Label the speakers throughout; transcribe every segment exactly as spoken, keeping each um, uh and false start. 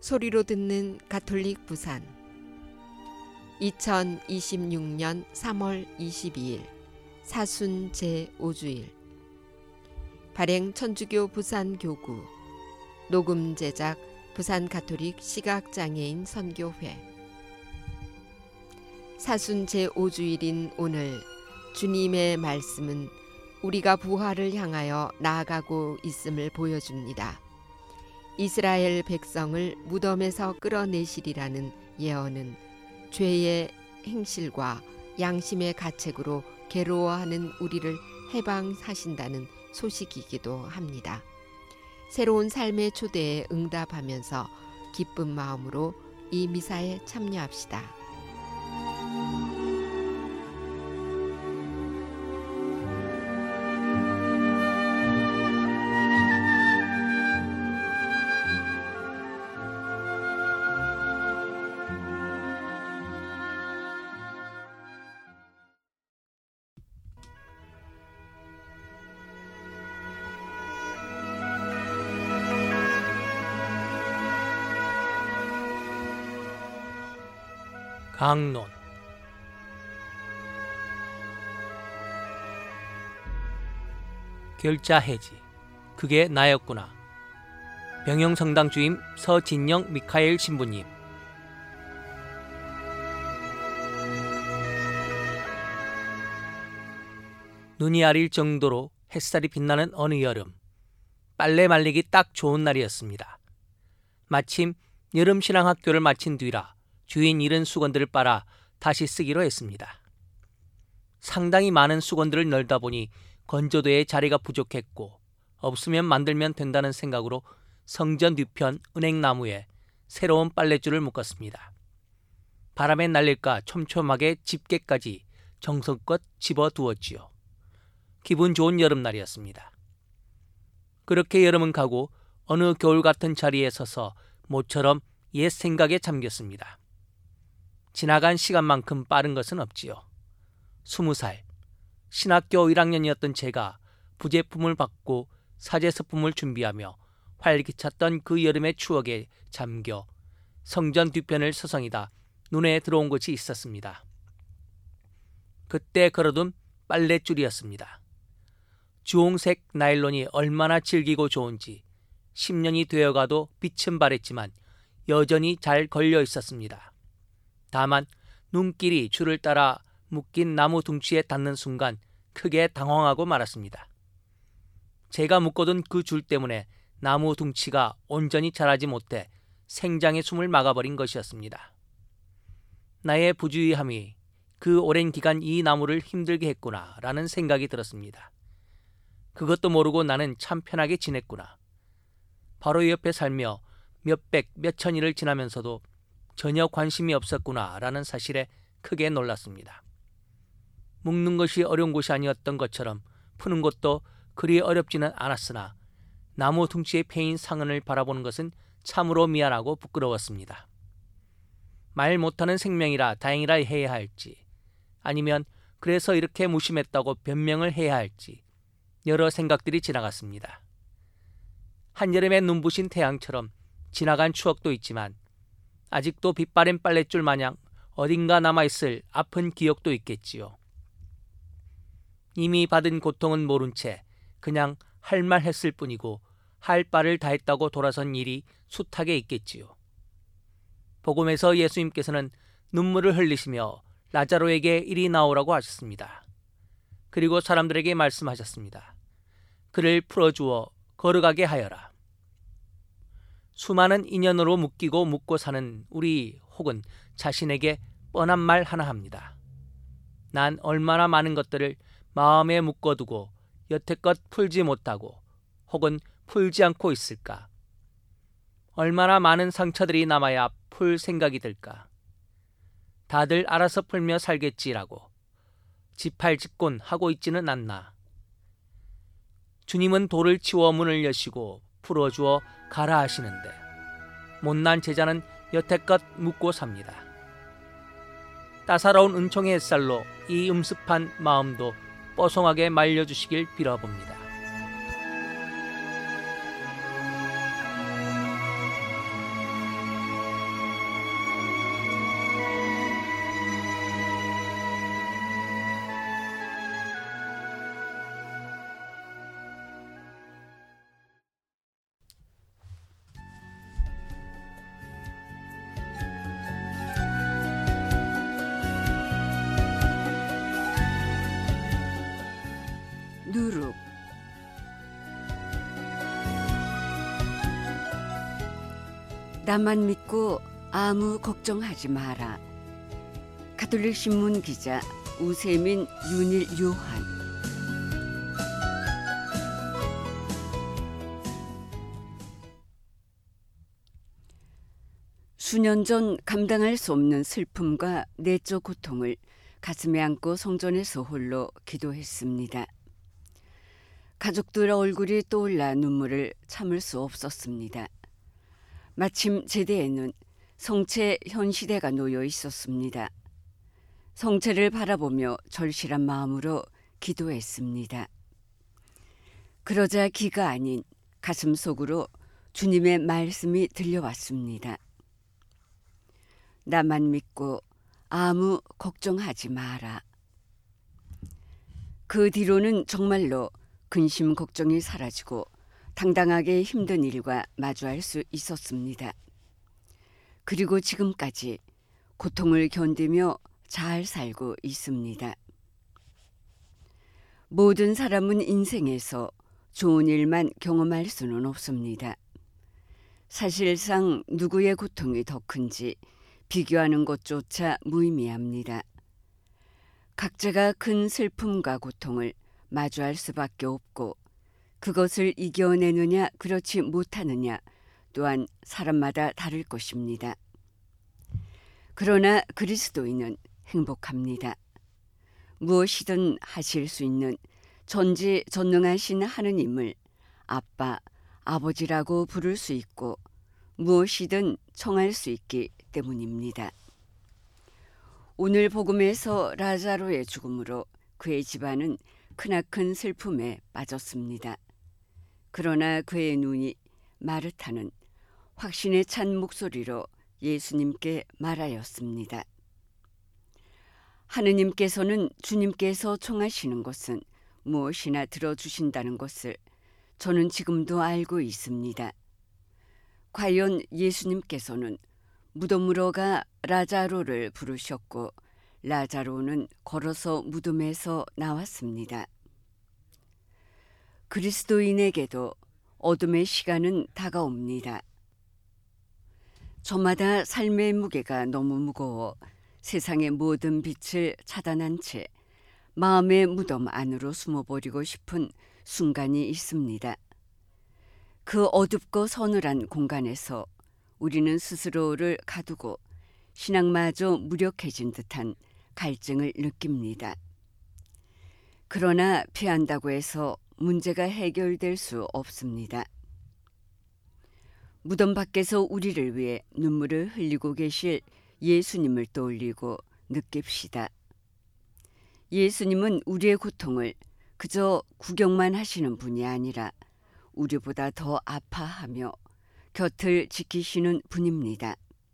Speaker 1: 소리로 듣는 가톨릭 부산 이천이십육 년 삼월 이십이일 사순 제오 주일 발행 천주교 부산교구 녹음 제작 부산 가톨릭 시각장애인 선교회 사순 제오 주일인 오늘 주님의 말씀은 우리가 부활을 향하여 나아가고 있음을 보여줍니다. 이스라엘 백성을 무덤에서 끌어내시리라는 예언은 죄의 행실과 양심의 가책으로 괴로워하는 우리를 해방하신다는 소식이기도 합니다. 새로운 삶의 초대에 응답하면서 기쁜 마음으로 이 미사에 참여합시다.
Speaker 2: 강론 결자해지 그게 나였구나. 병영성당 주임 서진영 미카엘 신부님. 눈이 아릴 정도로 햇살이 빛나는 어느 여름, 빨래 말리기 딱 좋은 날이었습니다. 마침 여름신앙학교를 마친 뒤라 주인 잃은 수건들을 빨아 다시 쓰기로 했습니다. 상당히 많은 수건들을 널다 보니 건조대에 자리가 부족했고 없으면 만들면 된다는 생각으로 성전 뒤편 은행나무에 새로운 빨랫줄을 묶었습니다. 바람에 날릴까 촘촘하게 집게까지 정성껏 집어두었지요. 기분 좋은 여름날이었습니다. 그렇게 여름은 가고 어느 겨울 같은 자리에 서서 모처럼 옛 생각에 잠겼습니다. 지나간 시간만큼 빠른 것은 없지요. 스무 살, 신학교 일 학년이었던 제가 부제품을 받고 사제서품을 준비하며 활기찼던 그 여름의 추억에 잠겨 성전 뒤편을 서성이다 눈에 들어온 것이 있었습니다. 그때 걸어둔 빨랫줄이었습니다. 주홍색 나일론이 얼마나 질기고 좋은지 십 년이 되어가도 빛은 바랬지만 여전히 잘 걸려 있었습니다. 다만 눈길이 줄을 따라 묶인 나무 둥치에 닿는 순간 크게 당황하고 말았습니다. 제가 묶어둔 그 줄 때문에 나무 둥치가 온전히 자라지 못해 생장의 숨을 막아버린 것이었습니다. 나의 부주의함이 그 오랜 기간 이 나무를 힘들게 했구나 라는 생각이 들었습니다. 그것도 모르고 나는 참 편하게 지냈구나. 바로 옆에 살며 몇백, 몇천일을 지나면서도 전혀 관심이 없었구나 라는 사실에 크게 놀랐습니다. 묶는 것이 어려운 것이 아니었던 것처럼 푸는 것도 그리 어렵지는 않았으나 나무 둥치에 패인 상흔을 바라보는 것은 참으로 미안하고 부끄러웠습니다. 말 못하는 생명이라 다행이라 해야 할지 아니면 그래서 이렇게 무심했다고 변명을 해야 할지 여러 생각들이 지나갔습니다. 한여름에 눈부신 태양처럼 지나간 추억도 있지만 아직도 빛바랜 빨랫줄 마냥 어딘가 남아있을 아픈 기억도 있겠지요. 이미 받은 고통은 모른 채 그냥 할 말 했을 뿐이고 할 바를 다했다고 돌아선 일이 숱하게 있겠지요. 복음에서 예수님께서는 눈물을 흘리시며 라자로에게 이리 나오라고 하셨습니다. 그리고 사람들에게 말씀하셨습니다. 그를 풀어주어 걸어가게 하여라. 수많은 인연으로 묶이고 묶고 사는 우리 혹은 자신에게 뻔한 말 하나 합니다. 난 얼마나 많은 것들을 마음에 묶어두고 여태껏 풀지 못하고 혹은 풀지 않고 있을까? 얼마나 많은 상처들이 남아야 풀 생각이 들까? 다들 알아서 풀며 살겠지라고 지팔직곤 하고 있지는 않나. 주님은 돌을 치워 문을 여시고 풀어주어 가라 하시는데 못난 제자는 여태껏 묻고 삽니다. 따사로운 은총의 햇살로 이 음습한 마음도 뽀송하게 말려주시길 빌어봅니다.
Speaker 3: 나만 믿고 아무 걱정하지 마라. 가톨릭 신문 기자 우세민, 윤일, 요한. 수년 전 감당할 수 없는 슬픔과 내적 고통을 가슴에 안고 성전에서 홀로 기도했습니다. 가족들 얼굴이 떠올라 눈물을 참을 수 없었습니다. 마침 제대에는 성체 현시대가 놓여 있었습니다. 성체를 바라보며 절실한 마음으로 기도했습니다. 그러자 기가 아닌 가슴 속으로 주님의 말씀이 들려왔습니다. 나만 믿고 아무 걱정하지 마라. 그 뒤로는 정말로 근심 걱정이 사라지고 당당하게 힘든 일과 마주할 수 있었습니다. 그리고 지금까지 고통을 견디며 잘 살고 있습니다. 모든 사람은 인생에서 좋은 일만 경험할 수는 없습니다. 사실상 누구의 고통이 더 큰지 비교하는 것조차 무의미합니다. 각자가 큰 슬픔과 고통을 마주할 수밖에 없고 그것을 이겨내느냐 그렇지 못하느냐 또한 사람마다 다를 것입니다. 그러나 그리스도인은 행복합니다. 무엇이든 하실 수 있는 전지전능하신 하느님을 아빠, 아버지라고 부를 수 있고 무엇이든 청할 수 있기 때문입니다. 오늘 복음에서 라자로의 죽음으로 그의 집안은 크나큰 슬픔에 빠졌습니다. 그러나 그의 눈이 마르타는 확신에 찬 목소리로 예수님께 말하였습니다. 하느님께서는 주님께서 청하시는 것은 무엇이나 들어주신다는 것을 저는 지금도 알고 있습니다. 과연 예수님께서는 무덤으로 가 라자로를 부르셨고 라자로는 걸어서 무덤에서 나왔습니다. 그리스도인에게도 어둠의 시간은 다가옵니다. 저마다 삶의 무게가 너무 무거워 세상의 모든 빛을 차단한 채 마음의 무덤 안으로 숨어버리고 싶은 순간이 있습니다. 그 어둡고 서늘한 공간에서 우리는 스스로를 가두고 신앙마저 무력해진 듯한 갈증을 느낍니다. 그러나 피한다고 해서 문제가 해결될 수 없습니다. 무덤 밖에서 우리를 위해 눈물을 흘리고 계실 예수님을 떠올리고 느낍시다. 예수님은 우리의 고통을 그저 구경만 하시는 분이 아니라 우리보다 더 아파하며 곁을 지키시는 분입니다.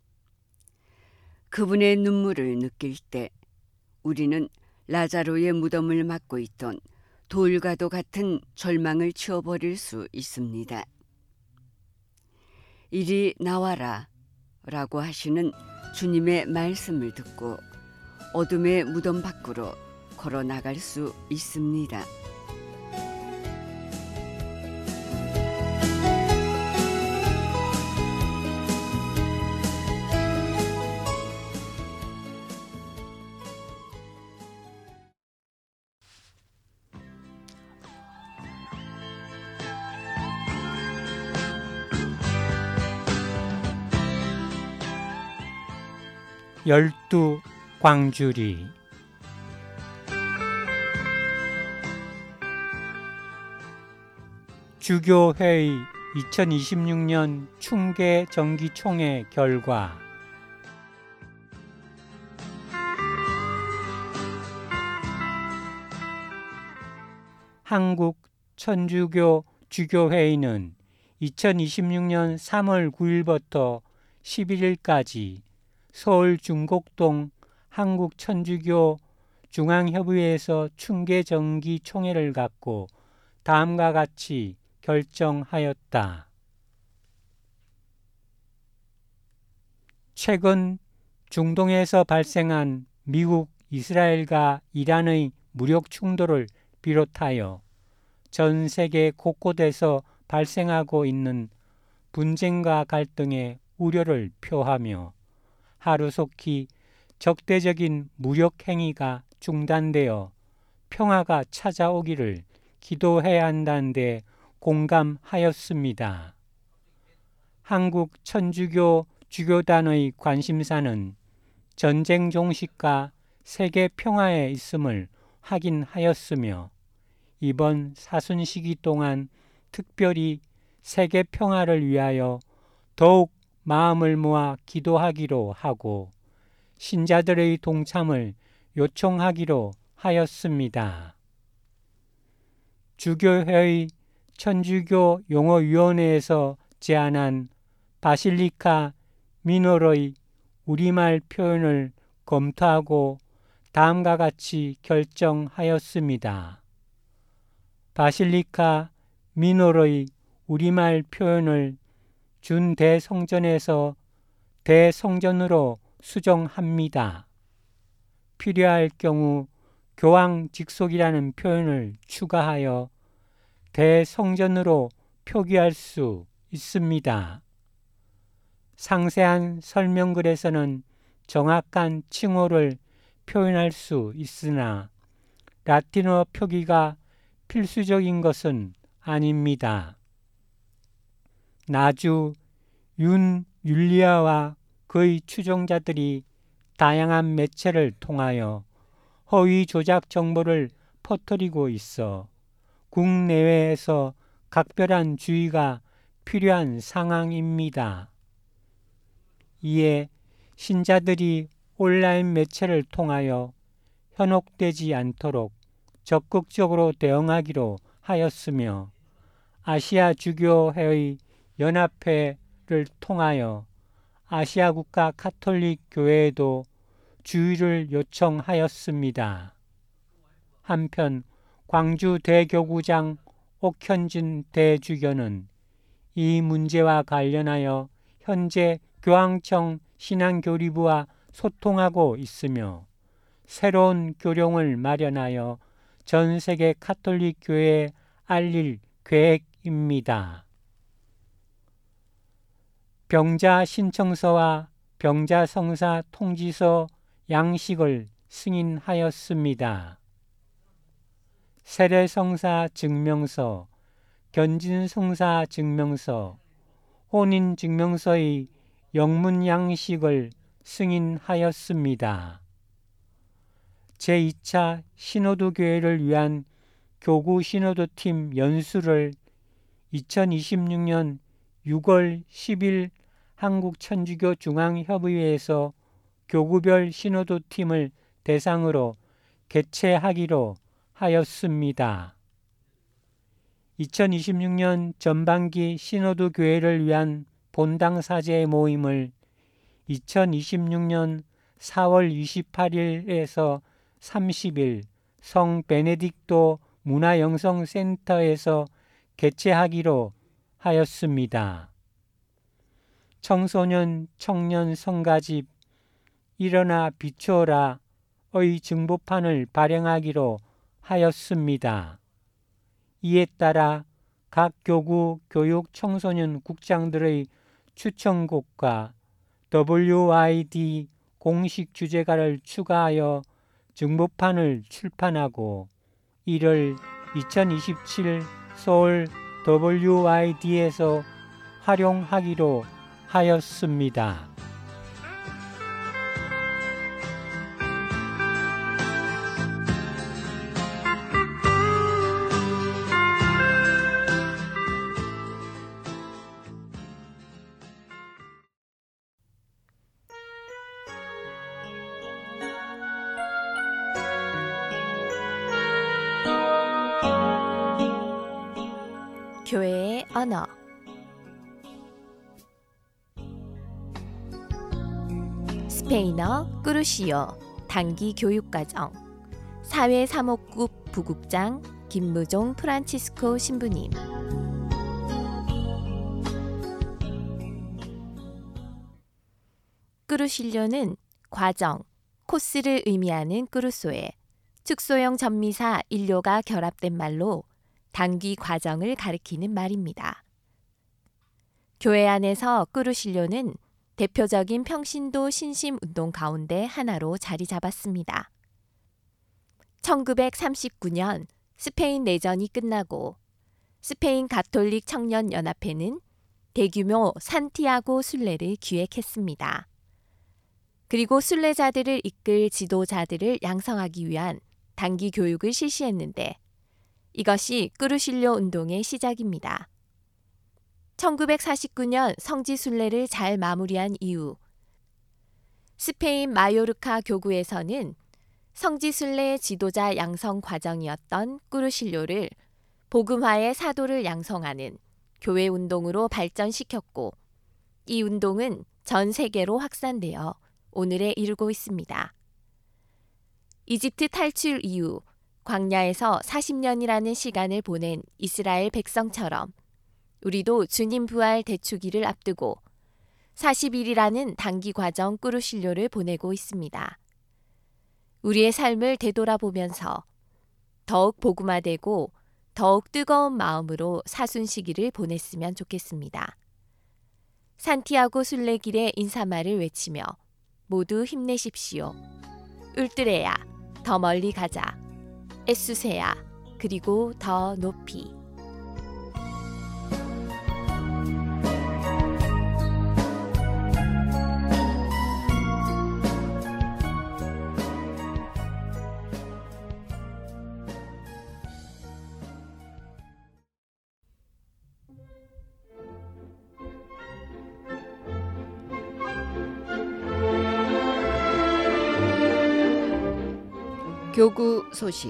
Speaker 3: 그분의 눈물을 느낄 때 우리는 라자로의 무덤을 막고 있던 돌과도 같은 절망을 치워버릴 수 있습니다. 이리 나와라 라고 하시는 주님의 말씀을 듣고 어둠의 무덤 밖으로 걸어 나갈 수 있습니다.
Speaker 4: 열두 광주리. 주교회의 이천이십육 년 충계 정기총회 결과. 한국 천주교 주교회의는 이천이십육 년 삼월 구일부터 십일일까지 서울 중곡동 한국천주교 중앙협의회에서 충계정기 총회를 갖고 다음과 같이 결정하였다. 최근 중동에서 발생한 미국, 이스라엘과 이란의 무력 충돌을 비롯하여 전 세계 곳곳에서 발생하고 있는 분쟁과 갈등에 우려를 표하며 하루속히 적대적인 무력 행위가 중단되어 평화가 찾아오기를 기도해야 한다는 데 공감하였습니다. 한국 천주교 주교단의 관심사는 전쟁 종식과 세계 평화에 있음을 확인하였으며 이번 사순 시기 동안 특별히 세계 평화를 위하여 더욱 마음을 모아 기도하기로 하고 신자들의 동참을 요청하기로 하였습니다. 주교회의 천주교 용어위원회에서 제안한 바실리카 미노르의 우리말 표현을 검토하고 다음과 같이 결정하였습니다. 바실리카 미노르의 우리말 표현을 준대성전에서 대성전으로 수정합니다. 필요할 경우 교황 직속이라는 표현을 추가하여 대성전으로 표기할 수 있습니다. 상세한 설명글에서는 정확한 칭호를 표현할 수 있으나 라틴어 표기가 필수적인 것은 아닙니다. 나주 윤 율리아와 그의 추종자들이 다양한 매체를 통하여 허위 조작 정보를 퍼뜨리고 있어 국내외에서 각별한 주의가 필요한 상황입니다. 이에 신자들이 온라인 매체를 통하여 현혹되지 않도록 적극적으로 대응하기로 하였으며 아시아 주교회의 연합회를 통하여 아시아 국가 카톨릭 교회에도 주의를 요청하였습니다. 한편 광주 대교구장 옥현진 대주교는 이 문제와 관련하여 현재 교황청 신앙교리부와 소통하고 있으며 새로운 교령을 마련하여 전 세계 카톨릭 교회에 알릴 계획입니다. 병자 신청서와 병자 성사 통지서 양식을 승인하였습니다. 세례성사 증명서, 견진성사 증명서, 혼인증명서의 영문 양식을 승인하였습니다. 제이 차 시노드 교회를 위한 교구 시노드 팀 연수를 이천이십육 년 유월 십일 한국 천주교 중앙협의회에서 교구별 시노드 팀을 대상으로 개최하기로 하였습니다. 이천이십육 년 전반기 시노드 교회를 위한 본당 사제 모임을 이천이십육 년 사월 이십팔일에서 삼십일 성 베네딕토 문화영성센터에서 개최하기로 하였습니다. 청소년 청년 성가집 일어나 비추어라의 증보판을 발행하기로 하였습니다. 이에 따라 각 교구 교육 청소년 국장들의 추천곡과 더블유 아이 디 공식 주제가를 추가하여 증보판을 출판하고 이를 이천이십칠 서울 더블유 아이 디에서 활용하기로 하였습니다.
Speaker 5: 교회의 언어 스페인어 꾸르시오 단기 교육과정 사회사목국 부국장 김무종 프란치스코 신부님. 꾸르실료는 과정, 코스를 의미하는 꾸르소에 축소형 전미사 일료가 결합된 말로 단기 과정을 가리키는 말입니다. 교회 안에서 꾸르실료는 대표적인 평신도 신심 운동 가운데 하나로 자리 잡았습니다. 천구백삼십구 년 스페인 내전이 끝나고 스페인 가톨릭 청년 연합회는 대규모 산티아고 순례를 기획했습니다. 그리고 순례자들을 이끌 지도자들을 양성하기 위한 단기 교육을 실시했는데 이것이 꾸르실료 운동의 시작입니다. 천구백사십구 년 성지 순례를 잘 마무리한 이후 스페인 마요르카 교구에서는 성지 순례 지도자 양성 과정이었던 꾸르실료를 복음화의 사도를 양성하는 교회 운동으로 발전시켰고 이 운동은 전 세계로 확산되어 오늘에 이르고 있습니다. 이집트 탈출 이후 광야에서 사십 년이라는 시간을 보낸 이스라엘 백성처럼 우리도 주님 부활 대축일을 앞두고 사십 일이라는 단기 과정 꾸르실료를 보내고 있습니다. 우리의 삶을 되돌아보면서 더욱 복음화되고 더욱 뜨거운 마음으로 사순 시기를 보냈으면 좋겠습니다. 산티아고 순례길의 인사말을 외치며 모두 힘내십시오. 울뜨레야, 더 멀리 가자. 에수세야, 그리고 더 높이.
Speaker 1: 교구 소식.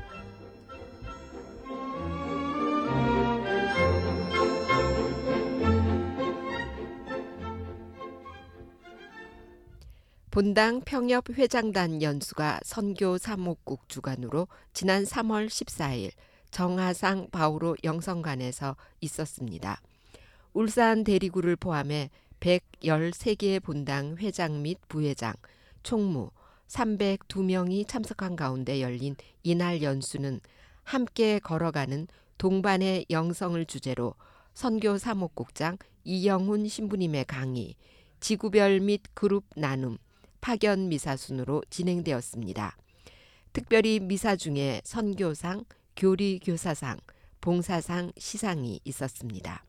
Speaker 1: 본당 평협 회장단 연수가 선교 사목국 주관으로 지난 삼월 십사일 정하상 바오로 영성관에서 있었습니다. 울산 대리구를 포함해 백십삼 개의 본당 회장 및 부회장, 총무, 삼백이 명이 참석한 가운데 열린 이날 연수는 함께 걸어가는 동반의 영성을 주제로 선교 사목국장 이영훈 신부님의 강의, 지구별 및 그룹 나눔, 파견 미사 순으로 진행되었습니다. 특별히 미사 중에 선교상, 교리교사상, 봉사상, 시상이 있었습니다.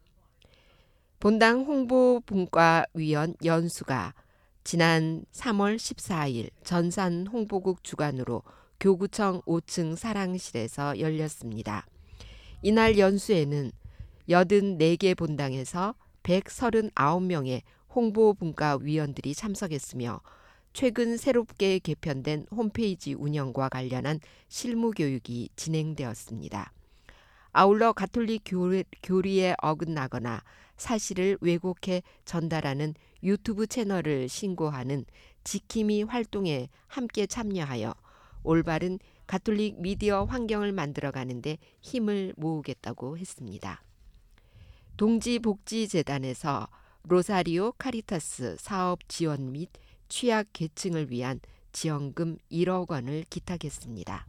Speaker 1: 본당 홍보분과위원 연수가 지난 삼월 십사일 전산 홍보국 주관으로 교구청 오 층 사랑실에서 열렸습니다. 이날 연수에는 팔십사 개 본당에서 백삼십구 명의 홍보분과위원들이 참석했으며 최근 새롭게 개편된 홈페이지 운영과 관련한 실무교육이 진행되었습니다. 아울러 가톨릭 교리, 교리에 어긋나거나 사실을 왜곡해 전달하는 유튜브 채널을 신고하는 지킴이 활동에 함께 참여하여 올바른 가톨릭 미디어 환경을 만들어가는 데 힘을 모으겠다고 했습니다. 동지복지재단에서 로사리오 카리타스 사업 지원 및 취약 계층을 위한 지원금 일억 원을 기탁했습니다.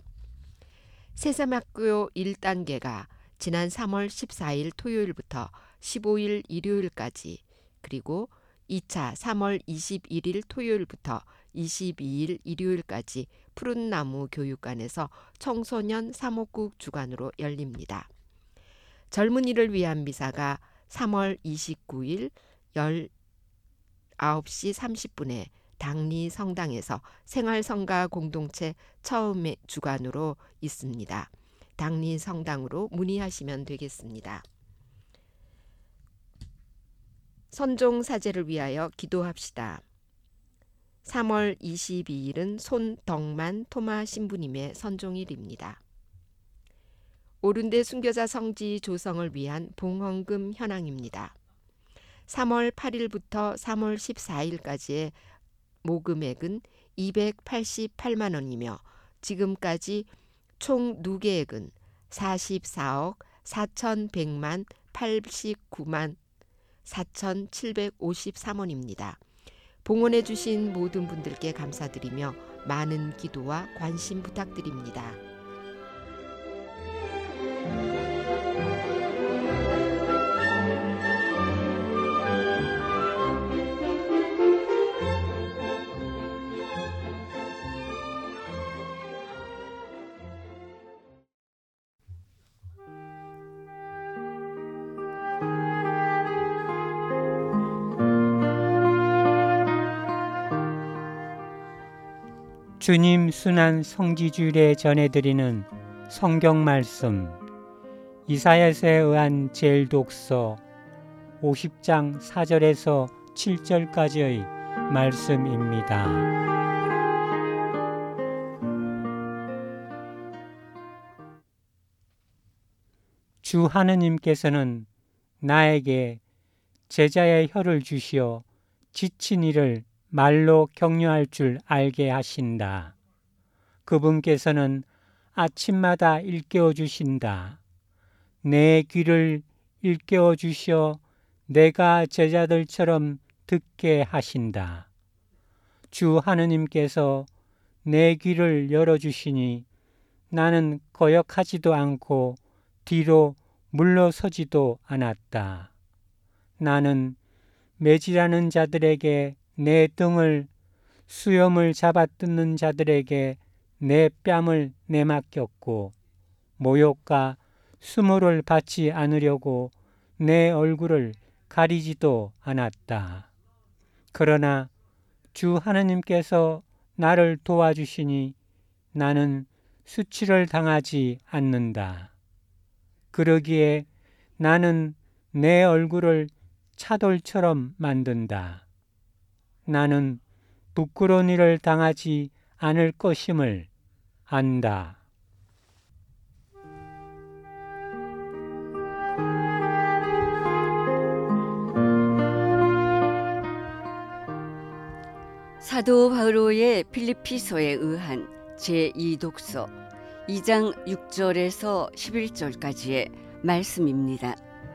Speaker 1: 새삼학교 일 단계가 지난 삼월 십사일 토요일부터 십오일 일요일까지, 그리고 이 차 삼월 이십일일 토요일부터 이십이일 일요일까지 푸른나무 교육관에서 청소년 사목국 주관으로 열립니다. 젊은이를 위한 미사가 삼월 이십구일 열아홉 시 삼십 분에 당리 성당에서 생활성가 공동체 처음의 주관으로 있습니다. 당리 성당으로 문의하시면 되겠습니다. 선종 사제를 위하여 기도합시다. 삼월 이십이일은 손덕만 토마 신부님의 선종일입니다. 오른대 순교자 성지 조성을 위한 봉헌금 현황입니다. 삼월 팔일부터 삼월 십사일까지의 모금액은 이백팔십팔만 원이며 지금까지 총 누계액은 사십사억 사천백만 팔십구만 사천칠백오십삼 원입니다. 봉헌해 주신 모든 분들께 감사드리며 많은 기도와 관심 부탁드립니다.
Speaker 4: 주님 순환 성지주일에 전해드리는 성경 말씀 이사야서에 의한 제일독서 오십 장 사 절에서 칠 절까지의 말씀입니다. 주 하느님께서는 나에게 제자의 혀를 주시어 지친 이를 말로 격려할 줄 알게 하신다. 그분께서는 아침마다 일깨워 주신다. 내 귀를 일깨워 주시어 내가 제자들처럼 듣게 하신다. 주 하느님께서 내 귀를 열어주시니 나는 거역하지도 않고 뒤로 물러서지도 않았다. 나는 매질하는 자들에게 내 등을, 수염을 잡아뜯는 자들에게 내 뺨을 내맡겼고 모욕과 수모를 받지 않으려고 내 얼굴을 가리지도 않았다. 그러나 주 하느님께서 나를 도와주시니 나는 수치를 당하지 않는다. 그러기에 나는 내 얼굴을 차돌처럼 만든다. 나는 부끄러운 일을 당하지 않을 것임을 안다.
Speaker 3: 사도 바오로의 필리피서에 의한 제이 독서 이 장 육 절에서 십일 절까지의 말씀입니다.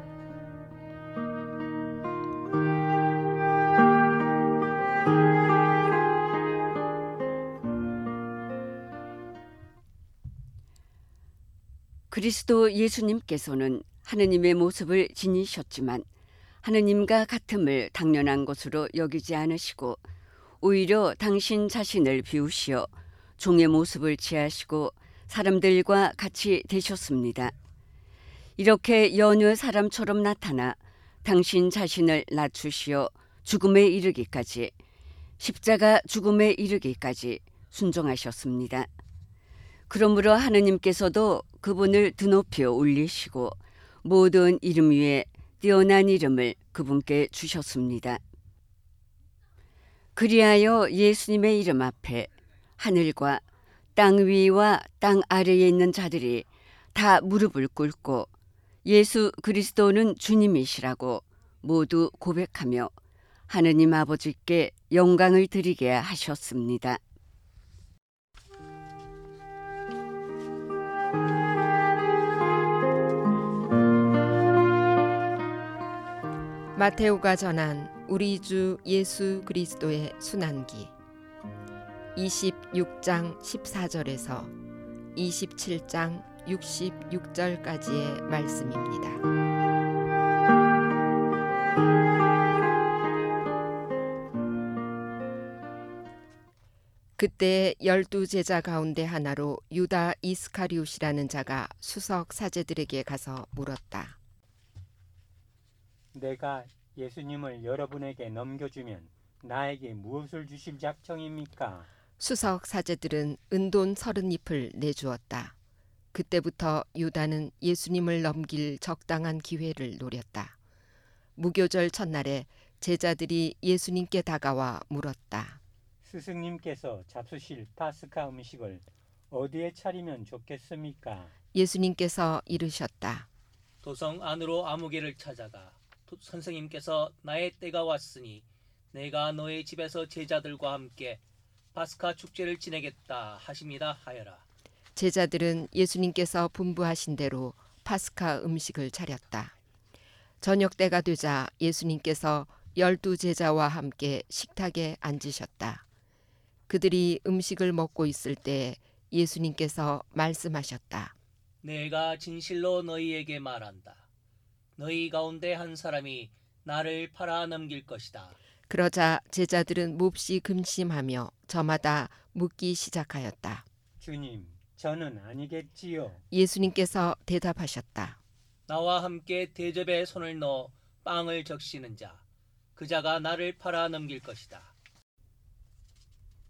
Speaker 3: 그리스도 예수님께서는 하느님의 모습을 지니셨지만 하느님과 같음을 당연한 것으로 여기지 않으시고 오히려 당신 자신을 비우시어 종의 모습을 취하시고 사람들과 같이 되셨습니다. 이렇게 여느 사람처럼 나타나 당신 자신을 낮추시어 죽음에 이르기까지, 십자가 죽음에 이르기까지 순종하셨습니다. 그러므로 하느님께서도 그분을 드높여 올리시고 모든 이름 위에 뛰어난 이름을 그분께 주셨습니다. 그리하여 예수님의 이름 앞에 하늘과 땅 위와 땅 아래에 있는 자들이 다 무릎을 꿇고 예수 그리스도는 주님이시라고 모두 고백하며 하느님 아버지께 영광을 드리게 하셨습니다.
Speaker 1: 마테오가 전한 우리 주 예수 그리스도의 순환기 이십육 장 십사 절에서 이십칠 장 육십육 절까지의 말씀입니다. 그때 열두 제자 가운데 하나로 유다 이스카리옷이라는 자가 수석 사제들에게 가서 물었다.
Speaker 4: 내가 예수님을 여러분에게 넘겨주면 나에게 무엇을 주실 작정입니까?
Speaker 1: 수석 사제들은 은돈 서른 잎을 내주었다. 그때부터 유다는 예수님을 넘길 적당한 기회를 노렸다. 무교절 첫날에 제자들이 예수님께 다가와 물었다.
Speaker 4: 스승님께서 잡수실 파스카 음식을 어디에 차리면 좋겠습니까?
Speaker 1: 예수님께서 이르셨다.
Speaker 2: 도성 안으로 아무개를 찾아가 선생님께서 나의 때가 왔으니 내가 너의 집에서 제자들과 함께 파스카 축제를 지내겠다 하십니다 하여라.
Speaker 1: 제자들은 예수님께서 분부하신 대로 파스카 음식을 차렸다. 저녁 때가 되자 예수님께서 열두 제자와 함께 식탁에 앉으셨다. 그들이 음식을 먹고 있을 때 예수님께서 말씀하셨다.
Speaker 2: 내가 진실로 너희에게 말한다. 너희 가운데 한 사람이 나를 팔아 넘길 것이다.
Speaker 1: 그러자 제자들은 몹시 근심하며 저마다 묻기 시작하였다.
Speaker 4: 주님, 저는 아니겠지요.
Speaker 1: 예수님께서 대답하셨다.
Speaker 2: 나와 함께 대접에 손을 넣어 빵을 적시는 자, 그 자가 나를 팔아 넘길 것이다.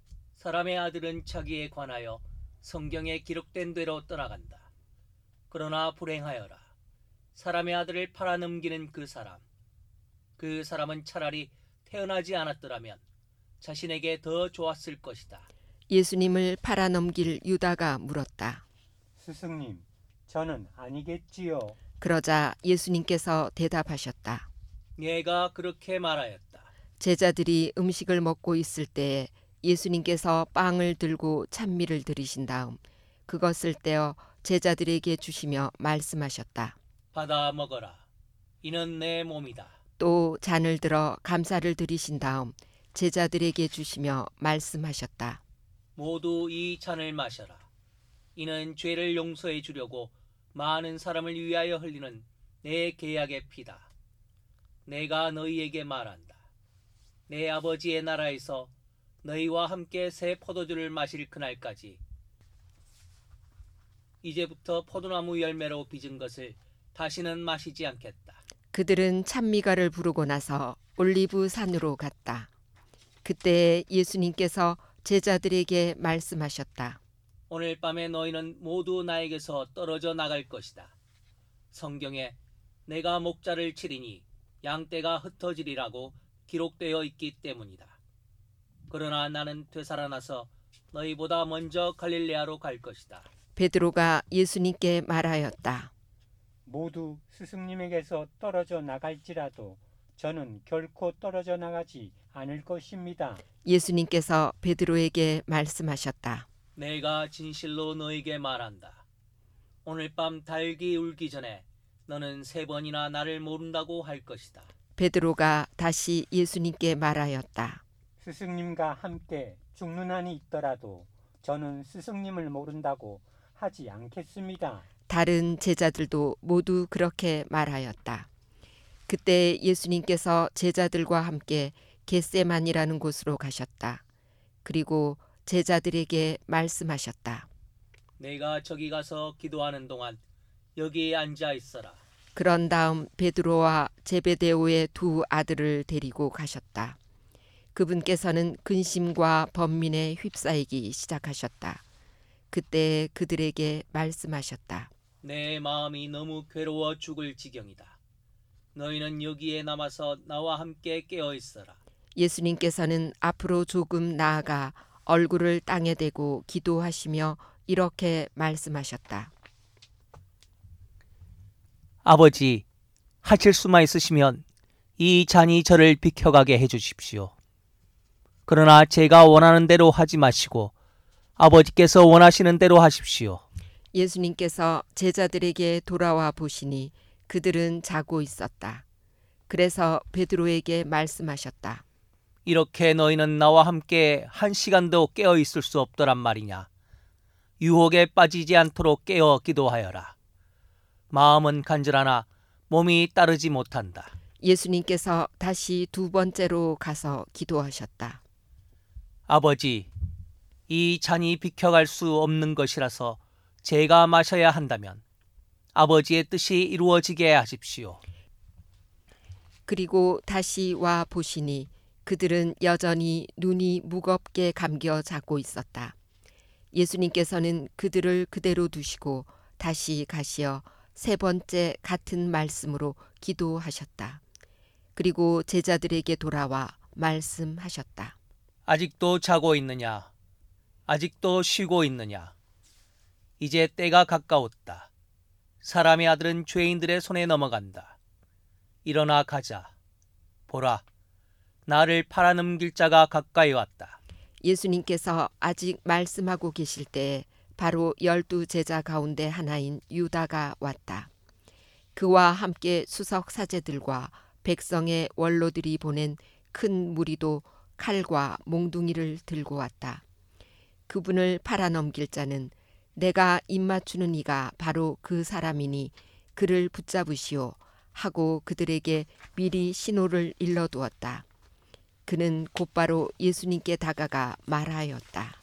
Speaker 2: 사람의 아들은 자기에 관하여 성경에 기록된 대로 떠나간다. 그러나 불행하여라. 사람의 아들을 팔아넘기는 그 사람. 그 사람은 차라리 태어나지 않았더라면 자신에게 더 좋았을 것이다.
Speaker 1: 예수님을 팔아넘길 유다가 물었다.
Speaker 4: 스승님, 저는 아니겠지요.
Speaker 1: 그러자 예수님께서 대답하셨다.
Speaker 2: 얘가 그렇게 말하였다.
Speaker 1: 제자들이 음식을 먹고 있을 때에 예수님께서 빵을 들고 찬미를 들이신 다음 그것을 떼어 제자들에게 주시며 말씀하셨다.
Speaker 2: 받아 먹어라. 이는 내 몸이다.
Speaker 1: 또 잔을 들어 감사를 드리신 다음 제자들에게 주시며 말씀하셨다.
Speaker 2: 모두 이 잔을 마셔라. 이는 죄를 용서해 주려고 많은 사람을 위하여 흘리는 내 계약의 피다. 내가 너희에게 말한다. 내 아버지의 나라에서 너희와 함께 새 포도주를 마실 그날까지 이제부터 포도나무 열매로 빚은 것을 다시는 마시지 않겠다.
Speaker 1: 그들은 찬미가를 부르고 나서 올리브 산으로 갔다. 그때 예수님께서 제자들에게 말씀하셨다.
Speaker 2: 오늘 밤에 너희는 모두 나에게서 떨어져 나갈 것이다. 성경에 내가 목자를 치리니 양떼가 흩어지리라고 기록되어 있기 때문이다. 그러나 나는 되살아나서 너희보다 먼저 갈릴레아로 갈 것이다.
Speaker 1: 베드로가 예수님께 말하였다.
Speaker 4: 모두 스승님에게서 떨어져 나갈지라도 저는 결코 떨어져 나가지 않을 것입니다.
Speaker 1: 예수님께서 베드로에게 말씀하셨다.
Speaker 2: 내가 진실로 너에게 말한다. 오늘 밤 닭이 울기 전에 너는 세 번이나 나를 모른다고 할 것이다.
Speaker 1: 베드로가 다시 예수님께 말하였다.
Speaker 4: 스승님과 함께 죽는 한이 있더라도 저는 스승님을 모른다고 하지 않겠습니다.
Speaker 1: 다른 제자들도 모두 그렇게 말하였다. 그때 예수님께서 제자들과 함께 겟세만이라는 곳으로 가셨다. 그리고 제자들에게 말씀하셨다.
Speaker 2: 내가 저기 가서 기도하는 동안 여기에 앉아 있어라.
Speaker 1: 그런 다음 베드로와 제베데오의 두 아들을 데리고 가셨다. 그분께서는 근심과 번민에 휩싸이기 시작하셨다. 그때 그들에게 말씀하셨다.
Speaker 2: 내 마음이 너무 괴로워 죽을 지경이다. 너희는 여기에 남아서 나와 함께 깨어 있어라.
Speaker 1: 예수님께서는 앞으로 조금 나아가 얼굴을 땅에 대고 기도하시며 이렇게 말씀하셨다.
Speaker 2: 아버지, 하실 수만 있으시면 이 잔이 저를 비켜가게 해주십시오. 그러나 제가 원하는 대로 하지 마시고 아버지께서 원하시는 대로 하십시오.
Speaker 1: 예수님께서 제자들에게 돌아와 보시니 그들은 자고 있었다. 그래서 베드로에게 말씀하셨다.
Speaker 2: 이렇게 너희는 나와 함께 한 시간도 깨어 있을 수 없더란 말이냐. 유혹에 빠지지 않도록 깨어 기도하여라. 마음은 간절하나 몸이 따르지 못한다.
Speaker 1: 예수님께서 다시 두 번째로 가서 기도하셨다.
Speaker 2: 아버지, 이 잔이 비켜갈 수 없는 것이라서 제가 마셔야 한다면 아버지의 뜻이 이루어지게 하십시오.
Speaker 1: 그리고 다시 와 보시니 그들은 여전히 눈이 무겁게 감겨 자고 있었다. 예수님께서는 그들을 그대로 두시고 다시 가시어 세 번째 같은 말씀으로 기도하셨다. 그리고 제자들에게 돌아와 말씀하셨다.
Speaker 2: 아직도 자고 있느냐? 아직도 쉬고 있느냐? 이제 때가 가까웠다. 사람의 아들은 죄인들의 손에 넘어간다. 일어나 가자. 보라, 나를 팔아넘길 자가 가까이 왔다.
Speaker 1: 예수님께서 아직 말씀하고 계실 때에 바로 열두 제자 가운데 하나인 유다가 왔다. 그와 함께 수석 사제들과 백성의 원로들이 보낸 큰 무리도 칼과 몽둥이를 들고 왔다. 그분을 팔아넘길 자는 내가 입맞추는 이가 바로 그 사람이니 그를 붙잡으시오 하고 그들에게 미리 신호를 일러두었다. 그는 곧바로 예수님께 다가가 말하였다.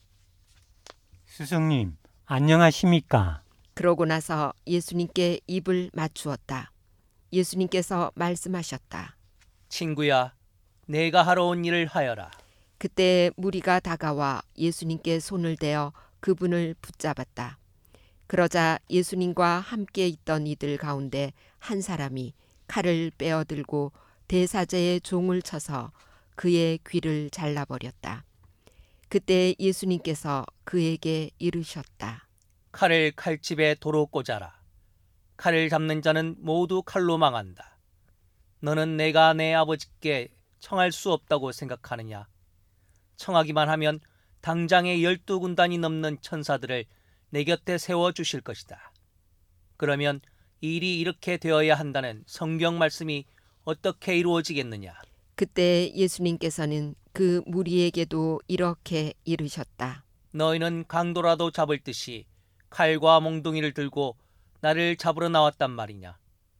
Speaker 4: 스승님, 안녕하십니까?
Speaker 1: 그러고 나서 예수님께 입을 맞추었다. 예수님께서 말씀하셨다.
Speaker 2: 친구야, 내가 하러 온 일을 하여라.
Speaker 1: 그때 무리가 다가와 예수님께 손을 대어 그분을 붙잡았다. 그러자 예수님과 함께 있던 이들 가운데 한 사람이 칼을 빼어들고 대사제의 종을 쳐서 그의 귀를 잘라버렸다. 그때 예수님께서 그에게 이르셨다.
Speaker 2: 칼을 칼집에 도로 꽂아라. 칼을 잡는 자는 모두 칼로 망한다. 너는 내가 내 아버지께 청할 수 없다고 생각하느냐? 청하기만 하면 당장에 열두 군단이 넘는 천사들을 내 곁에 세워주실 것이다. 그러면 일이 이렇게 되어야 한다는 성경 말씀이 어떻게 이루어지겠느냐?
Speaker 1: 그때 예수님께서는 그 무리에게도 이렇게 이르셨다.
Speaker 2: 너희는 강도라도 잡을 듯이 칼과 몽둥이를 들고 나를 잡으러 나왔단 말이냐?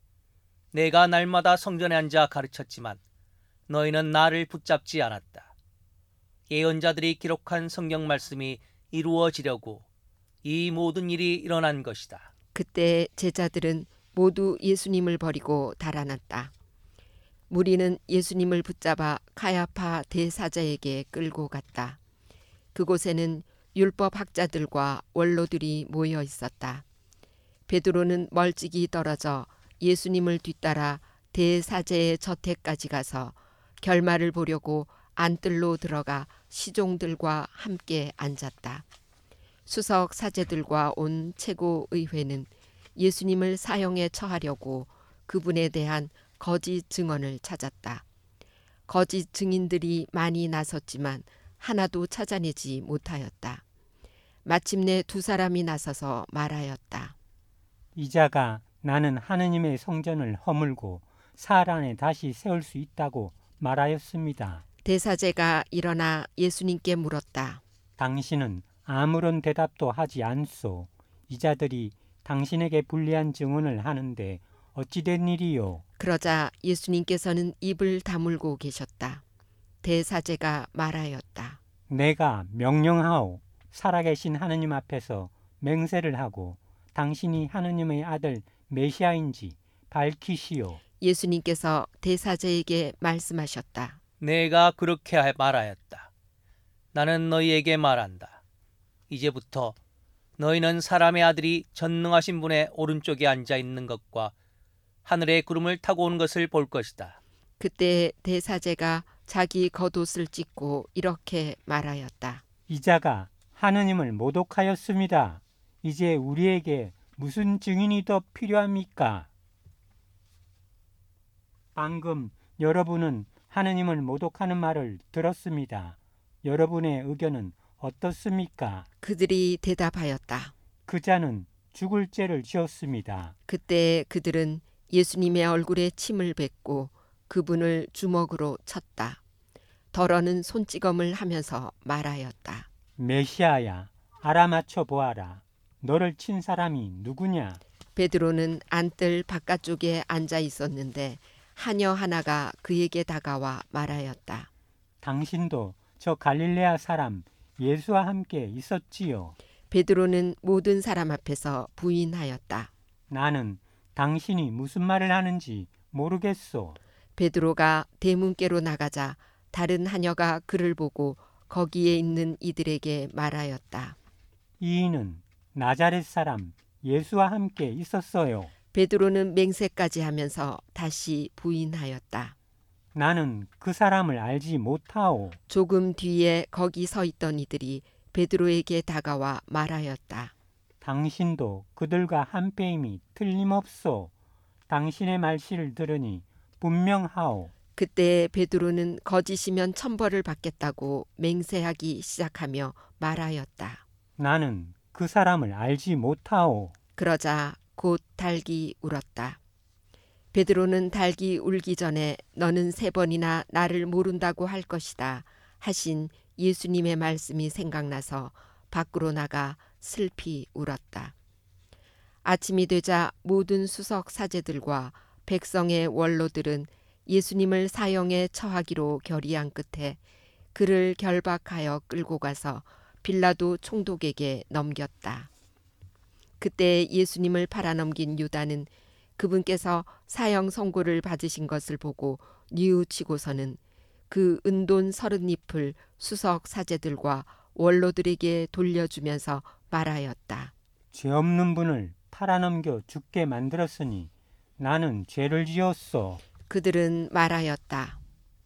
Speaker 2: 내가 날마다 성전에 앉아 가르쳤지만 너희는 나를 붙잡지 않았다. 예언자들이 기록한 성경 말씀이 이루어지려고 이 모든 일이 일어난 것이다.
Speaker 1: 그때 제자들은 모두 예수님을 버리고 달아났다. 무리는 예수님을 붙잡아 가야파 대사자에게 끌고 갔다. 그곳에는 율법 학자들과 원로들이 모여 있었다. 베드로는 멀찍이 떨어져 예수님을 뒤따라 대사제의 저택까지 가서 결말을 보려고 안뜰로 들어가 시종들과 함께 앉았다. 수석 사제들과 온 최고의회는 예수님을 사형에 처하려고 그분에 대한 거짓 증언을 찾았다. 거짓 증인들이 많이 나섰지만 하나도 찾아내지 못하였다. 마침내 두 사람이 나서서 말하였다.
Speaker 4: 이자가 나는 하느님의 성전을 허물고 사흘 안에 다시 세울 수 있다고 말하였습니다.
Speaker 1: 대사제가 일어나 예수님께 물었다.
Speaker 4: 당신은 아무런 대답도 하지 않소. 이자들이 당신에게 불리한 증언을 하는데 어찌 된 일이요?
Speaker 1: 그러자 예수님께서는 입을 다물고 계셨다. 대사제가 말하였다.
Speaker 4: 내가 명령하오. 살아계신 하느님 앞에서 맹세를 하고 당신이 하느님의 아들 메시아인지 밝히시오.
Speaker 1: 예수님께서 대사제에게 말씀하셨다.
Speaker 2: 내가 그렇게 말하였다. 나는 너희에게 말한다. 이제부터 너희는 사람의 아들이 전능하신 분의 오른쪽에 앉아 있는 것과 하늘의 구름을 타고 오는 것을 볼 것이다.
Speaker 1: 그때 대사제가 자기 겉옷을 찢고 이렇게 말하였다.
Speaker 4: 이자가 하느님을 모독하였습니다. 이제 우리에게 무슨 증인이 더 필요합니까? 방금 여러분은 하느님을 모독하는 말을 들었습니다. 여러분의 의견은 어떻습니까?
Speaker 1: 그들이 대답하였다.
Speaker 4: 그 자는 죽을 죄를 지었습니다.
Speaker 1: 그때 그들은 예수님의 얼굴에 침을 뱉고 그분을 주먹으로 쳤다. 덜어는 손찌검을 하면서 말하였다.
Speaker 4: 메시아야, 알아맞혀 보아라. 너를 친 사람이 누구냐?
Speaker 1: 베드로는 안뜰 바깥쪽에 앉아 있었는데 하녀 하나가 그에게 다가와 말하였다.
Speaker 4: 당신도 저 갈릴레아 사람 예수와 함께 있었지요.
Speaker 1: 베드로는 모든 사람 앞에서 부인하였다.
Speaker 4: 나는 당신이 무슨 말을 하는지 모르겠소.
Speaker 1: 베드로가 대문께로 나가자 다른 하녀가 그를 보고 거기에 있는 이들에게 말하였다.
Speaker 4: 이인은 나자렛 사람 예수와 함께 있었어요.
Speaker 1: 베드로는 맹세까지 하면서 다시 부인하였다.
Speaker 4: 나는 그 사람을 알지 못하오.
Speaker 1: 조금 뒤에 거기 서 있던 이들이 베드로에게 다가와 말하였다.
Speaker 4: 당신도 그들과 한패임이 틀림없소. 당신의 말씨를 들으니 분명하오.
Speaker 1: 그때 베드로는 거짓이면 천벌을 받겠다고 맹세하기 시작하며 말하였다.
Speaker 4: 나는 그 사람을 알지 못하오.
Speaker 1: 그러자 곧 닭이 울었다. 베드로는 닭이 울기 전에 너는 세 번이나 나를 모른다고 할 것이다 하신 예수님의 말씀이 생각나서 밖으로 나가 슬피 울었다. 아침이 되자 모든 수석 사제들과 백성의 원로들은 예수님을 사형에 처하기로 결의한 끝에 그를 결박하여 끌고 가서 빌라도 총독에게 넘겼다. 그때 예수님을 팔아넘긴 유다는 그분께서 사형 선고를 받으신 것을 보고 뉘우치고서는 그 은돈 서른 잎을 수석 사제들과 원로들에게 돌려주면서 말하였다.
Speaker 4: 죄 없는 분을 팔아넘겨 죽게 만들었으니 나는 죄를 지었소.
Speaker 1: 그들은 말하였다.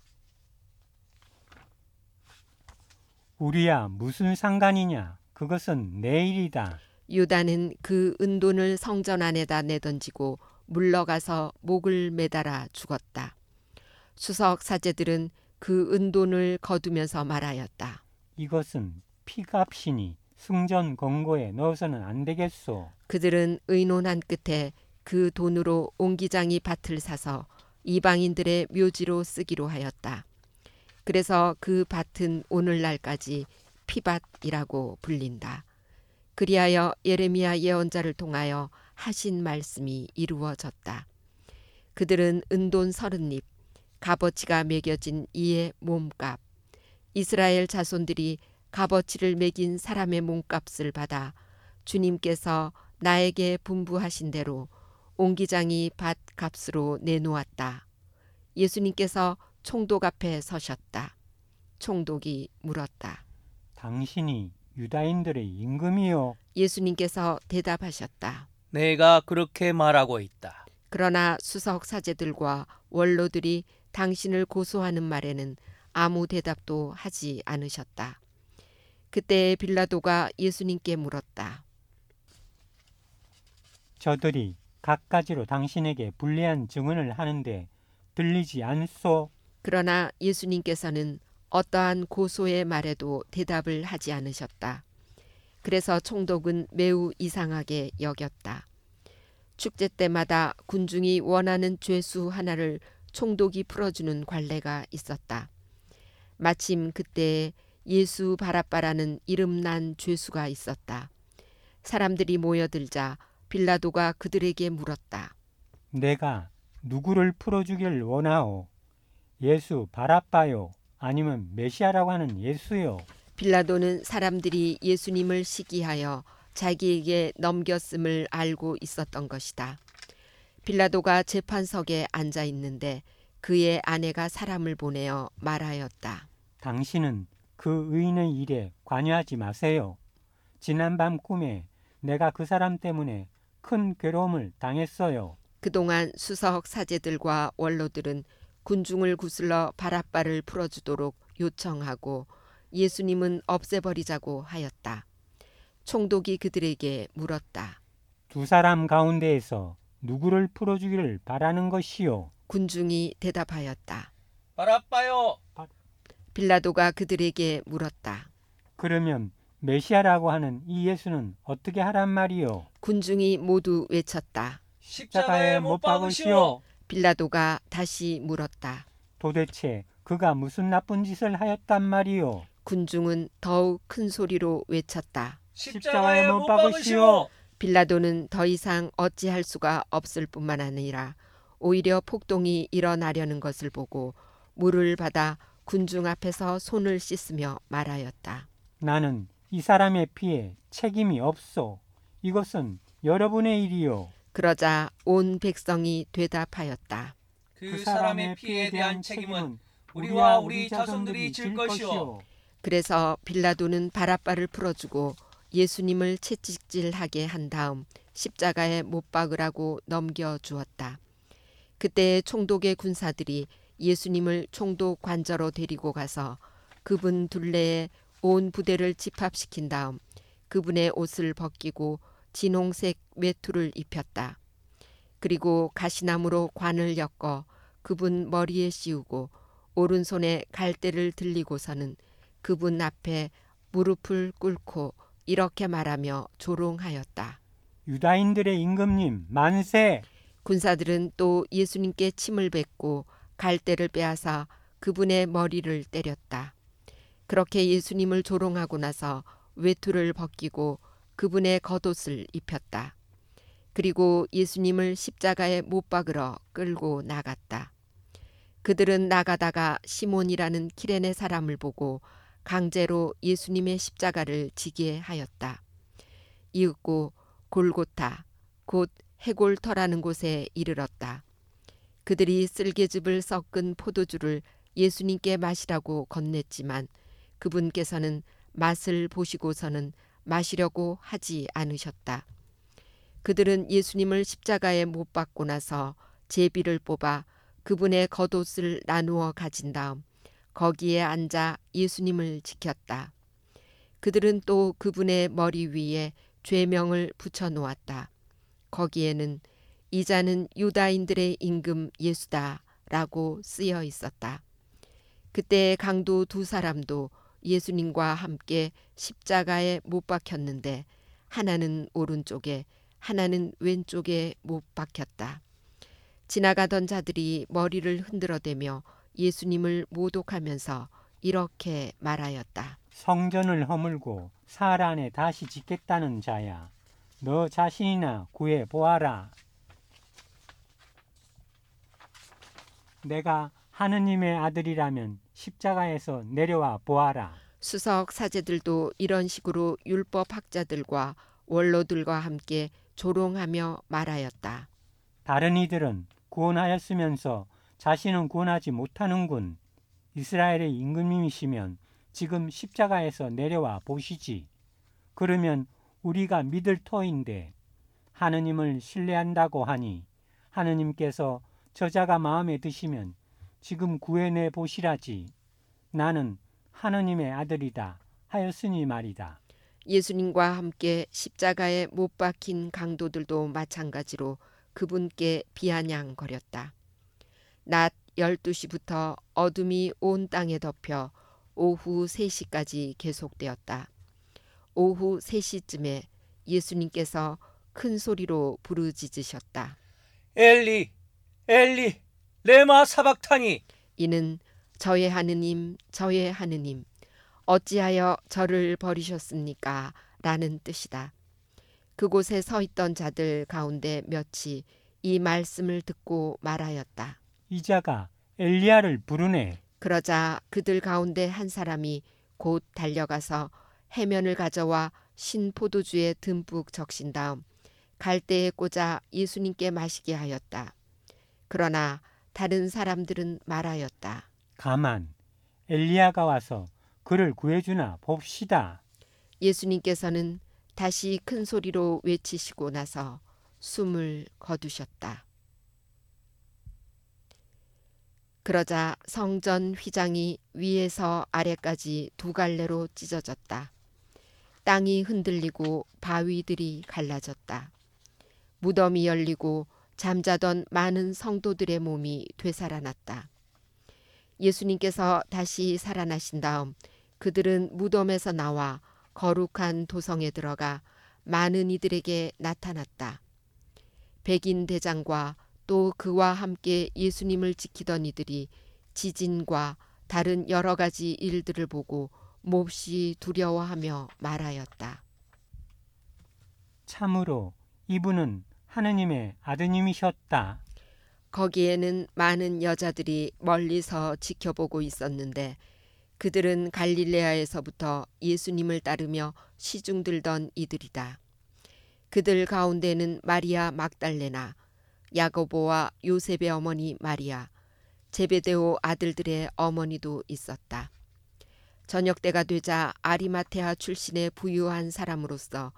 Speaker 4: 우리야 무슨 상관이냐? 그것은 내 일이다.
Speaker 1: 유다는 그 은돈을 성전 안에다 내던지고 물러가서 목을 매달아 죽었다. 수석 사제들은 그 은돈을 거두면서 말하였다.
Speaker 4: 이것은 피값이니 승전 공고에 넣어서는 안 되겠소.
Speaker 1: 그들은 의논한 끝에 그 돈으로 옹기장이 밭을 사서 이방인들의 묘지로 쓰기로 하였다. 그래서 그 밭은 오늘날까지 피밭이라고 불린다. 그리하여 예레미야 예언자를 통하여 하신 말씀이 이루어졌다. 그들은 은돈 서른 잎, 값어치가 매겨진 이의 몸값, 이스라엘 자손들이 값어치를 매긴 사람의 몸값을 받아 주님께서 나에게 분부하신 대로 옹기장이 밭 값으로 내놓았다. 예수님께서 총독 앞에 서셨다. 총독이 물었다.
Speaker 4: 당신이 유다인들의 임금이요.
Speaker 1: 예수님께서 대답하셨다.
Speaker 2: 내가 그렇게 말하고 있다.
Speaker 1: 그러나 수석 사제들과 원로들이 당신을 고소하는 말에는 아무 대답도 하지 않으셨다. 그때 빌라도가 예수님께 물었다.
Speaker 4: 저들이 갖가지로 당신에게 불리한 증언을 하는데 들리지 않소?
Speaker 1: 그러나 예수님께서는 어떠한 고소의 말에도 대답을 하지 않으셨다. 그래서 총독은 매우 이상하게 여겼다. 축제 때마다 군중이 원하는 죄수 하나를 총독이 풀어주는 관례가 있었다. 마침 그때에 예수 바라바라는 이름난 죄수가 있었다. 사람들이 모여들자 빌라도가 그들에게 물었다.
Speaker 4: 내가 누구를 풀어주길 원하오? 예수 바라빠요? 아니면 메시아라고 하는 예수요?
Speaker 1: 빌라도는 사람들이 예수님을 시기하여 자기에게 넘겼음을 알고 있었던 것이다. 빌라도가 재판석에 앉아 있는데 그의 아내가 사람을 보내어 말하였다.
Speaker 4: 당신은 그 의인의 일에 관여하지 마세요. 지난밤 꿈에 내가 그 사람 때문에 큰 괴로움을 당했어요.
Speaker 1: 그동안 수석 사제들과 원로들은 군중을 구슬러 바라바를 풀어주도록 요청하고 예수님은 없애버리자고 하였다. 총독이 그들에게 물었다.
Speaker 4: 두 사람 가운데에서 누구를 풀어주기를 바라는 것이요?
Speaker 1: 군중이 대답하였다.
Speaker 2: 바라빠요.
Speaker 1: 빌라도가 그들에게 물었다.
Speaker 4: 그러면 메시아라고 하는 이 예수는 어떻게 하란 말이요?
Speaker 1: 군중이 모두 외쳤다.
Speaker 4: 십자가에 못 박으시오.
Speaker 1: 빌라도가 다시 물었다.
Speaker 4: 도대체 그가 무슨 나쁜 짓을 하였단 말이요?
Speaker 1: 군중은 더욱 큰 소리로 외쳤다.
Speaker 4: 십자가에 못 박으시오.
Speaker 1: 빌라도는 더 이상 어찌할 수가 없을 뿐만 아니라 오히려 폭동이 일어나려는 것을 보고 물을 받아 군중 앞에서 손을 씻으며 말하였다.
Speaker 4: 나는 이 사람의 피에 책임이 없소. 이것은 여러분의 일이요.
Speaker 1: 그러자 온 백성이 대답하였다.
Speaker 2: 그 사람의 피에 대한 책임은 우리와 우리 자손들이 질 것이오.
Speaker 1: 그래서 빌라도는 바라바를 풀어주고 예수님을 채찍질하게 한 다음 십자가에 못 박으라고 넘겨주었다. 그때 총독의 군사들이 예수님을 총독 관저로 데리고 가서 그분 둘레에 온 부대를 집합시킨 다음 그분의 옷을 벗기고 진홍색 외투를 입혔다. 그리고 가시나무로 관을 엮어 그분 머리에 씌우고 오른손에 갈대를 들리고서는 그분 앞에 무릎을 꿇고 이렇게 말하며 조롱하였다.
Speaker 4: 유다인들의 임금님 만세!
Speaker 1: 군사들은 또 예수님께 침을 뱉고 갈대를 빼앗아 그분의 머리를 때렸다. 그렇게 예수님을 조롱하고 나서 외투를 벗기고 그분의 겉옷을 입혔다. 그리고 예수님을 십자가에 못 박으러 끌고 나갔다. 그들은 나가다가 시몬이라는 키레네 사람을 보고 강제로 예수님의 십자가를 지게 하였다. 이윽고 골고타 곧 해골터라는 곳에 이르렀다. 그들이 쓸개즙을 섞은 포도주를 예수님께 마시라고 건넸지만 그분께서는 맛을 보시고서는 마시려고 하지 않으셨다. 그들은 예수님을 십자가에 못 박고 나서 제비를 뽑아 그분의 겉옷을 나누어 가진 다음 거기에 앉아 예수님을 지켰다. 그들은 또 그분의 머리 위에 죄명을 붙여 놓았다. 거기에는 이 자는 유다인들의 임금 예수다 라고 쓰여 있었다. 그때 강도 두 사람도 예수님과 함께 십자가에 못 박혔는데 하나는 오른쪽에 하나는 왼쪽에 못 박혔다. 지나가던 자들이 머리를 흔들어대며 예수님을 모독하면서 이렇게 말하였다.
Speaker 4: 성전을 허물고 사흘 안에 다시 짓겠다는 자야, 너 자신이나 구해 보아라. 내가 하느님의 아들이라면 십자가에서 내려와 보아라.
Speaker 1: 수석 사제들도 이런 식으로 율법 학자들과 원로들과 함께 조롱하며 말하였다.
Speaker 4: 다른 이들은 구원하였으면서 자신은 구원하지 못하는군. 이스라엘의 임금님이시면 지금 십자가에서 내려와 보시지. 그러면 우리가 믿을 터인데 하느님을 신뢰한다고 하니 하느님께서 저자가 마음에 드시면 지금 구해내 보시라지. 나는 하느님의 아들이다 하였으니 말이다.
Speaker 1: 예수님과 함께 십자가에 못 박힌 강도들도 마찬가지로 그분께 비아냥거렸다. 낮 열두 시부터 어둠이 온 땅에 덮여 오후 세 시까지 계속되었다. 오후 세 시쯤에 예수님께서 큰 소리로 부르짖으셨다.
Speaker 2: 엘리, 엘리, 레마 사박타니.
Speaker 1: 이는 저의 하느님, 저의 하느님, 어찌하여 저를 버리셨습니까? 라는 뜻이다. 그곳에 서 있던 자들 가운데 몇이 이 말씀을 듣고 말하였다.
Speaker 4: 이 자가 엘리야를 부르네.
Speaker 1: 그러자 그들 가운데 한 사람이 곧 달려가서 해면을 가져와 신 포도주에 듬뿍 적신 다음 갈대에 꽂아 예수님께 마시게 하였다. 그러나 다른 사람들은 말하였다.
Speaker 4: 가만, 엘리야가 와서 그를 구해주나 봅시다.
Speaker 1: 예수님께서는 다시 큰 소리로 외치시고 나서 숨을 거두셨다. 그러자 성전 휘장이 위에서 아래까지 두 갈래로 찢어졌다. 땅이 흔들리고 바위들이 갈라졌다. 무덤이 열리고 잠자던 많은 성도들의 몸이 되살아났다. 예수님께서 다시 살아나신 다음 그들은 무덤에서 나와 거룩한 도성에 들어가 많은 이들에게 나타났다. 백인 대장과 또 그와 함께 예수님을 지키던 이들이 지진과 다른 여러 가지 일들을 보고 몹시 두려워하며 말하였다.
Speaker 4: 참으로 이분은 하느님의 아드님이셨다.
Speaker 1: 거기에는 많은 여자들이 멀리서 지켜보고 있었는데 그들은 갈릴레아에서부터 예수님을 따르며 시중들던 이들이다. 그들 가운데는 마리아 막달레나, 야고보와 요셉의 어머니 마리아, 제베데오 아들들의 어머니도 있었다. 저녁 때가 되자 아리마테아 출신의 부유한 사람으로서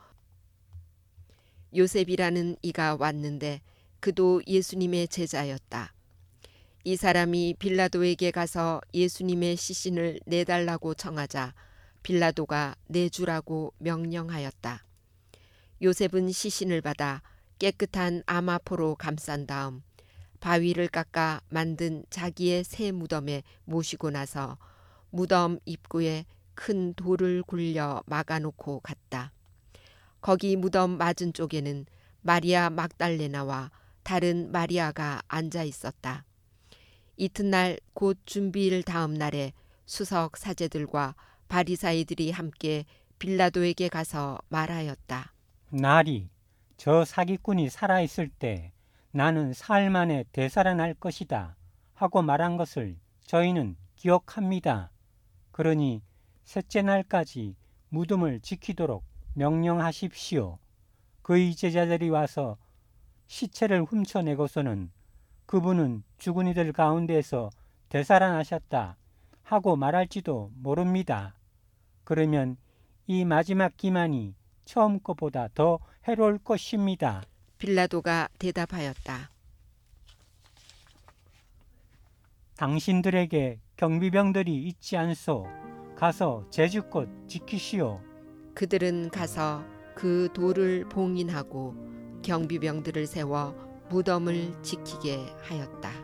Speaker 1: 요셉이라는 이가 왔는데 그도 예수님의 제자였다. 이 사람이 빌라도에게 가서 예수님의 시신을 내달라고 청하자 빌라도가 내주라고 명령하였다. 요셉은 시신을 받아 깨끗한 아마포로 감싼 다음 바위를 깎아 만든 자기의 새 무덤에 모시고 나서 무덤 입구에 큰 돌을 굴려 막아놓고 갔다. 거기 무덤 맞은 쪽에는 마리아 막달레나와 다른 마리아가 앉아 있었다. 이튿날 곧 준비일 다음 날에 수석 사제들과 바리사이들이 함께 빌라도에게 가서 말하였다.
Speaker 4: 날이 저 사기꾼이 살아있을 때 나는 사흘 만에 되살아날 것이다 하고 말한 것을 저희는 기억합니다. 그러니 셋째 날까지 무덤을 지키도록 명령하십시오. 그의 제자들이 와서 시체를 훔쳐내고서는 그분은 죽은 이들 가운데서 되살아나셨다 하고 말할지도 모릅니다. 그러면 이 마지막 기만이 처음 것보다 더 해로울 것입니다.
Speaker 1: 빌라도가 대답하였다.
Speaker 4: 당신들에게 경비병들이 있지 않소. 가서 제주껏 지키시오.
Speaker 1: 그들은 가서 그 돌을 봉인하고 경비병들을 세워 무덤을 지키게 하였다.